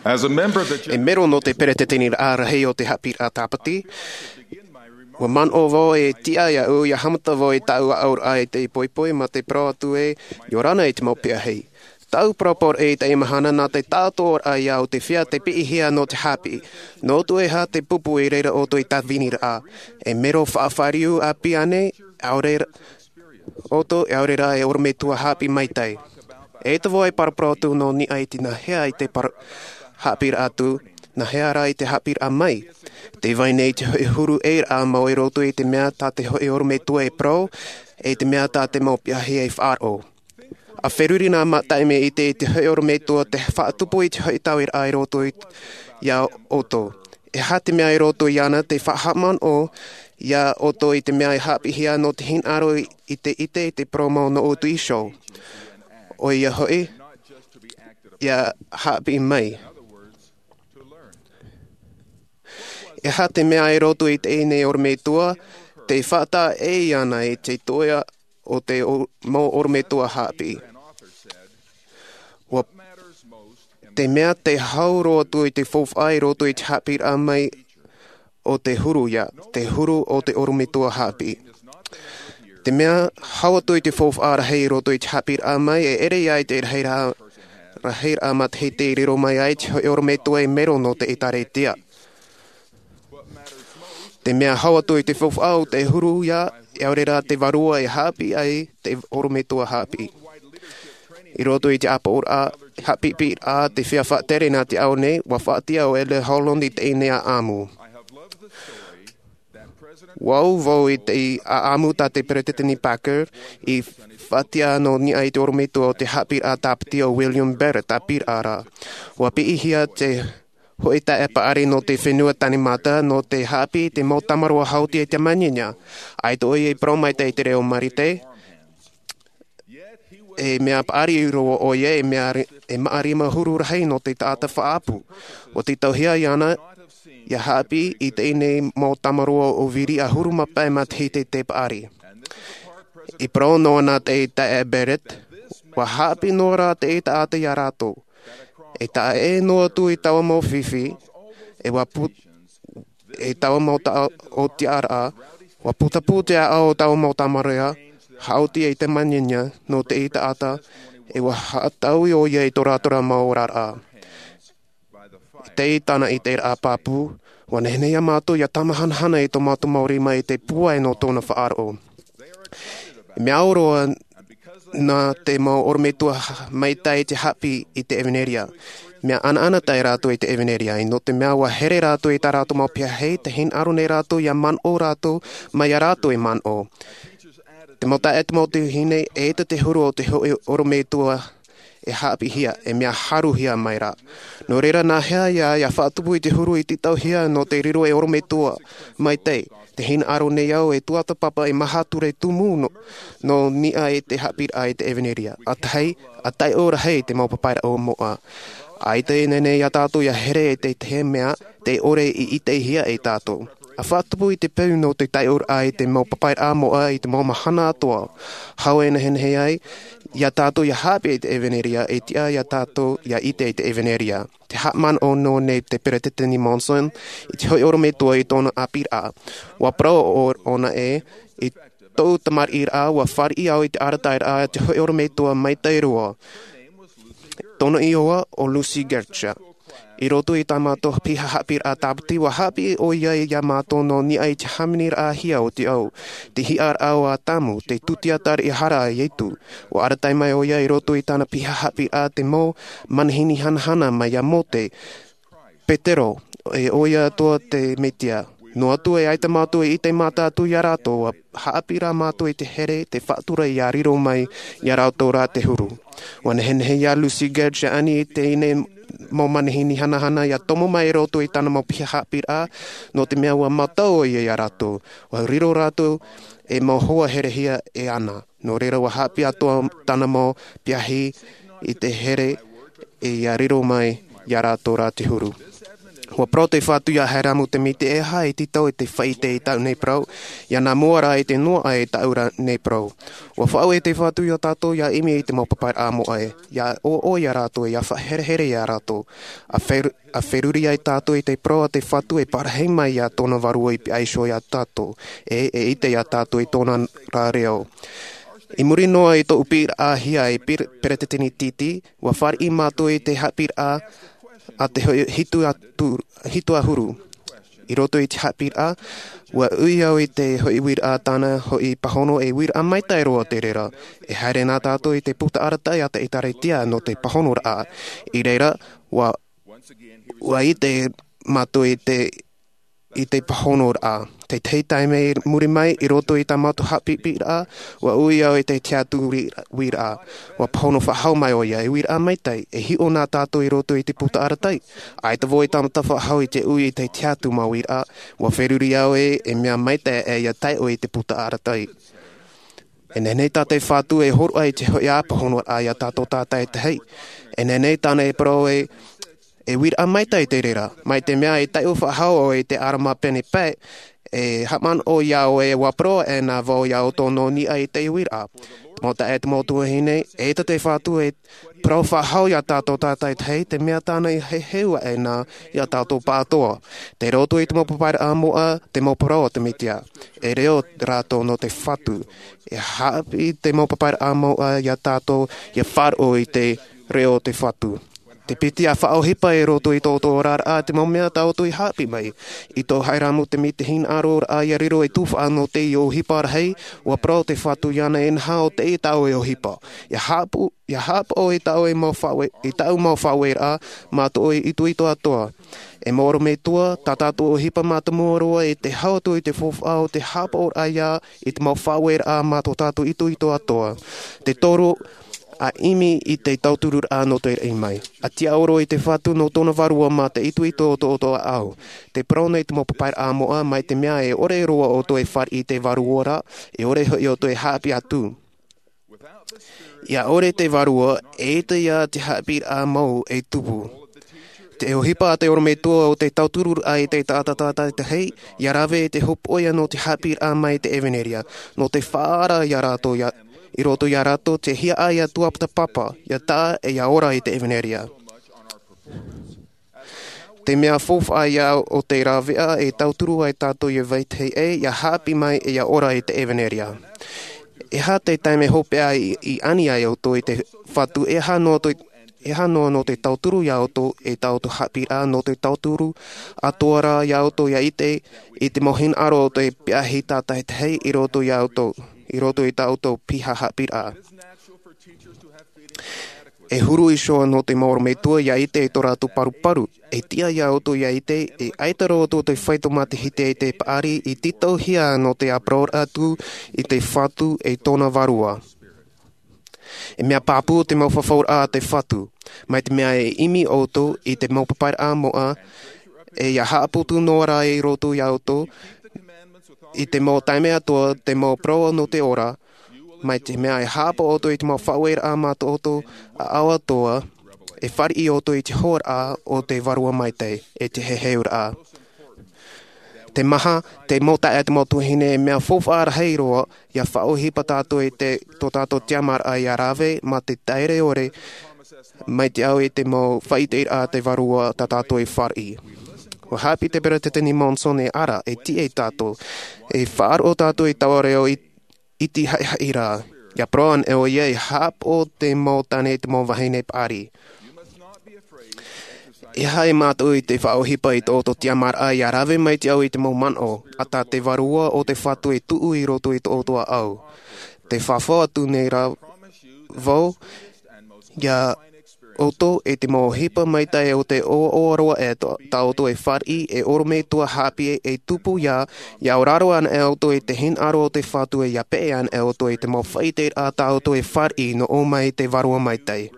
As a member of the E mero no te peretetini ārahei o te hapi a tāpati. Wa man o vo e tia ia u ia hamata vo e tau aur ai te poipoi ma te pro atu e yorana e te mopia hei. Tau propor e te imahana na te tātor ai au te whia te piihia no te hapi. No tu e ha te pupu i reira o tu i tāwini ra. E mero whaafariu a piane aurera oto e aurera e orme tua hapi maitai. E te voi paraprotu no ni ai tina hea i te hapi atu. Na hea rai te hapir a mai. Te vai nei te hoi huru e a mau e roto e te mea tā te hoi orme tua e pro, e te mea tā te mau piahi e whaaro. A wheruri nā mataime i te hoi orme tua te whaatupu i te hoi tau i ai roto i ia oto. E ha te mea i roto i ana te whahaman o ia oto i te mea i hapi hia no te hin aro i te promo no otu i show. O ia hoi, ia hapi mai. E ha te mea e roto i te ene orme tua, te whata e ana i te toia o te mo orme tua hapi. Wa te mea te hauroa tu i te whowhai roto i te hapi a mai o te huru ia, te huru o te orme tua hapi. Te mea hawa tu i te whowhara hei roto i te hapi a mai e ere ai te rahir a mat hei te riro mai ai te orme tua e mero no te itare tia. Te mea hawa tu i te whawhau te huru ia, e aurera te varua e hapi ai te orme tua hapi. I roto i te apa ora hapi pi a te whia whaatere nā te au nei, wa whaatia o ele haulondi te inea amu. Wau vau i te a amu tā te Peretitini Packer i whaatia no ni ai te orme tua o te hapi a tāpiti o William Barrett a pir ara. Wa pi ihia te hoi ta epa ari no te whenua tanimata no te hapi te mau tamarua hauti e te maninya. Ai to i e promai te te reo marite. E mea pa ari roa o ye e maarima huru rahei no te taata whaapu. O te tauhia iana ia hapi i te ine mau tamarua o viri a huru mapai mat hei te pa ari. I pro noana te ta e Barrett, wa hapi no ra te e ta ata ia rato. E ta e noa tu i tawa mau whiwhi, e tawa mau ta o te ara, wa puta putea au tawa mau tamarea, hauti e te maninya no te ita ata, e wa hatau i o ia i toratora mau rara. Te itana i te ra papu, wa nehne ia mātou ia tamahanhana i to mātou mauri mai te pua e no tōna whaaro. Me aoroa na te mau orme tua mai tai te hapi i te Eveneria. Mea ana tai rātou i te Eveneria. I no te mea wa here rātou i tā rātou mau pia hei, te hin aro nei rātou ia man o rātou, mai a rātou i man o. Te mau ta e te mau te hine, e te huru o te orme tua e hapi hia, e mea haru hia mai rā. No reira nā hea ia whaatupu i te huru i te tau hia no te riro e orme tua mai tei. Te hin aro nei au e tuata papa e mahature tumu no ni a e te hapi a e te Eveneria. A tai ora hei te mau papaira o moa. Ai te nene ia tātou ia here e te he mea te ore i te hia e tātou. A whaatupu i te peu no te tai ora ai te mau papaira a moa i te mau mahana atoa. Hau e na hen hei ai, ia tātou ia hapi e te Eveneria e tia ia tātou ia ite e te Eveneria. Te hatman o no nei te Peretitini Monson, i te hoi orome tua i tōna apir a. Wa pro o ona e, i tau tamar ir a, wa whar i au i te aratair a, te hoi orome tua mai tairua. Tōna i oa o Lucy Gertcha. I roto i tā mātou piha hapir a tāpati, wa hapi o ia i a mātou no ni ai te haminir a hia o te au. Te hiar au a tamu, te tutiatar i hara i eitu. O aratai mai o ia i roto i tāna piha hapir a te mo manhini hanhana mai a mote. Petero, e o ia toa te metia. No atu e aita mātou i te mata atu i a rātou, haapira mātou i te here, te whaatura i a riro mai i a rātou rā te huru. Wana henhe i a Lucy Gertcha ani i te ine mo manihini hanahana ia tomo mai roto i tana mau piha haapira, no te mea ua matau i a rātou. Wa riro rātou e mau hoa herehia e ana. No reira wa haapi atoa tana mau piahi i te here e i a riro mai i a rātou rā te huru. Wa pro te whatu ia hei ramu te mite e hai ti tau e te whaite i tau nei prau. Ia nā muara e te noa ai taura nei prau. Wa whau e te whatu ia tātou ia imi i te maupapai a mo ai. Ia o ia rātou ia whahere ia rātou. A wheruri ai tātou i te prau a te whatu e parahei mai ia tōna varua i aisho ia tātou. E ite ia tātou i tōna rāreo. I muri noa i tō upir a hia i peretetini titi. Wa whari i mātou i te hapir a te hitu a huru. I roto i te hapir a, wa ui au i te hoi wir a tāna hoi pahono e wir a maitai roa te rera. E haere nā tātou i te puta aratai a te itaretia no te pahono a. I reira, wa i te mātou i te pahono a. Te teitaime muri mai i roto i tā mātou hapipi a, wa ui au i te tiatu wir a. Wa pahono whahau mai o ia, i wir a maitai, e hi o nā tātou i roto i te puta aratai. Ai te voi tāmata whahau i te ui i te tiatu ma wir a, wa wheruri au e mea maitai e ia tai o i te puta aratai. E nenei tā te whātu e horu ai te hoi a pahono a ia tātou tātai te hei. E nenei tāna e pro e wir a maitai te rera. Mai te mea e tai o whahau o i te arama pene pai, e haman o iau e wapro e nā vau iau tono ni ai te wir a. Mō ta e te mōtua hine, e te whātu e prau whahau ia tātou tātai hei, te mea tāna i hei heua e nā ia tātou pātoa. Te roto i te mōpapai a moa, te mōparau te mitia. E reo rātou no te whatu. E hapi te mōpapai a moa ia tātou, ia wharo i te reo te whatu. Te piti a whaohipa e roto i tōtō rāra a te maumea tauto i hapi mai. I tō hairamu te mite hin aro a ia riro e tūwha anō te i o hipa rahei, ua prau te whatu iana e nhao te i tau e o hipa. Ia hapu o i tau e mau whawe, i tau mau whawe a, mātu o i itu i toa toa. E moro me tua, tātātu o hipa mātu muaroa e te hautu i te whawhao, te hapu o a ia, i te mau whawe a mātu tātu itu i toa toa. Te toro, a imi i te tauturur a no te rei mai. A tia oro i te whatu no tōna varua mā te itu i tō toa au. Te prauna i te mopapai a moa mai te mea e ore roa o to e whari i te varuora, e ore hoi o to e hapi atu. Ia ore te varua, e te ia te hapi a mau e tupu. Te o hipa a te oro me tua o te tauturur a i te tātātātai te hei, ia rave e te hopoia no te hapi a mai te eveneria, no te whaara ia rato ia I roto ia rato te hia ai a tuapta papa, ia tā e ia ora i te eveneria. Te mea fof ai au o te rawea e tauturu ai tātou i veitei e, ia hapi mai e ia ora i te eveneria. E ha te taime hope ai i ani ai o to i te whatu e hanoa no te tauturu ia o to e tautu hapi a no te tauturu a toara ia o to ia i te mohin aro o te piahi tātai te hei I roto ia o to. I roto i tautou piha hapira. E huru I shoa no te maoro me tua ia ite e toratu paru. E tia ia oto ia ite e aitaro oto te whaito mate hite e te paari I titau hia no te apraor atu I te whatu e tōna varua. E mea pāpu te mauwhawhaur a te whatu. Mai te mea e imi oto I te maupapai a moa e ia haaputu noara e roto ia oto I te mō taime atoa, te mō proa no te ora, mai te mea e hāpa oto I te mō whawera a mātu oto a awa toa, e whari I oto I te hoar a o te varua maitei, e te heheur a. Te maha, te mōta e te mō tuhine e mea whowhaara heiroa, ia whaohipa tātou I te tō tātou tiamar a ia rāwe, ma te taere ore, mai te au I te mō whaiteir a te varua tā tātou I whari. Wa hapi te pera te teni monson e ara, e ti e tātou, e whaar o tātou I tawareo I ti hai rā. Ia proan e o ia e hap o te mōtane te mō wahine pari. E hai mātou I te whaohipa I tōto tiamar a ia rave mai te au I te mō mano, ata te varua o te whatu e tuu I roto I tōtoa au. Te whawha atu nei rā vau, ia oto e te mō hipa maitai o te ooroa e tauto e whari e orome tua hapi e tupu ia oraro an e auto e te hin aro o te whatu e ia pee an e auto e te mō whaite a tauto e whari no o mai te varua maitai.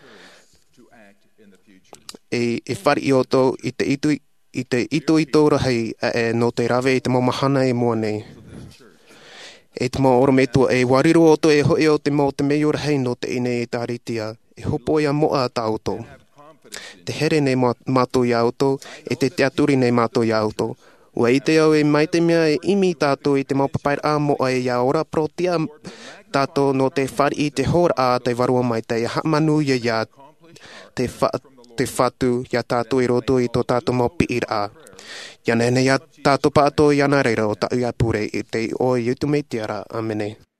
E whari oto I te itu I tōra hei no te rave I te mō mahana e mua nei. E te mō orome tua e wariro oto e hoi o te mō te meiora hei no te ine e tāritia. E hopoia moa tauto. Te here nei mātou i auto, e te aturi nei mātou i auto. Ua i te au e mai te mea e imi tātou i te maupapai a mo ai ia ora protia tātou no te whari i te hora a te varua mai te hamanu ia te whatu ia tātou i roto i tō tātou maupi i a. Ia nei ia tātou pātou i ana reira o ta ia pure i te o i utu mei te ara. Amene.